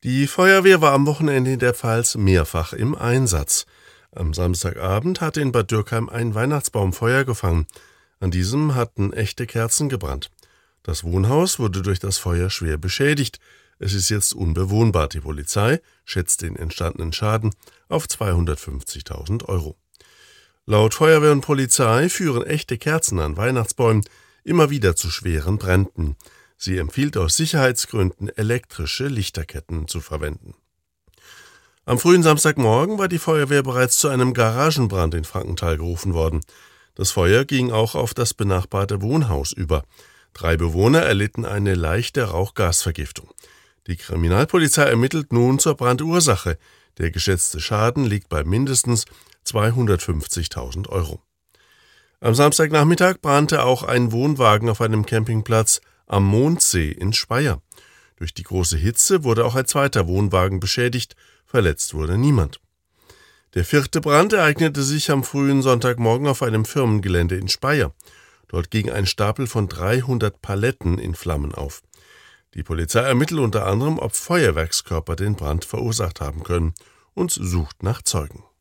Die Feuerwehr war am Wochenende in der Pfalz mehrfach im Einsatz. Am Samstagabend hatte in Bad Dürkheim ein Weihnachtsbaum Feuer gefangen. An diesem hatten echte Kerzen gebrannt. Das Wohnhaus wurde durch das Feuer schwer beschädigt. Es ist jetzt unbewohnbar. Die Polizei schätzt den entstandenen Schaden auf 250.000 Euro. Laut Feuerwehr und Polizei führen echte Kerzen an Weihnachtsbäumen immer wieder zu schweren Bränden. Sie empfiehlt aus Sicherheitsgründen, elektrische Lichterketten zu verwenden. Am frühen Samstagmorgen war die Feuerwehr bereits zu einem Garagenbrand in Frankenthal gerufen worden. Das Feuer ging auch auf das benachbarte Wohnhaus über. 3 Bewohner erlitten eine leichte Rauchgasvergiftung. Die Kriminalpolizei ermittelt nun zur Brandursache. Der geschätzte Schaden liegt bei mindestens 250.000 Euro. Am Samstagnachmittag brannte auch ein Wohnwagen auf einem Campingplatz am Mondsee in Speyer. Durch die große Hitze wurde auch ein zweiter Wohnwagen beschädigt, verletzt wurde niemand. Der 4. Brand ereignete sich am frühen Sonntagmorgen auf einem Firmengelände in Speyer. Dort ging ein Stapel von 300 Paletten in Flammen auf. Die Polizei ermittelt unter anderem, ob Feuerwerkskörper den Brand verursacht haben können und sucht nach Zeugen.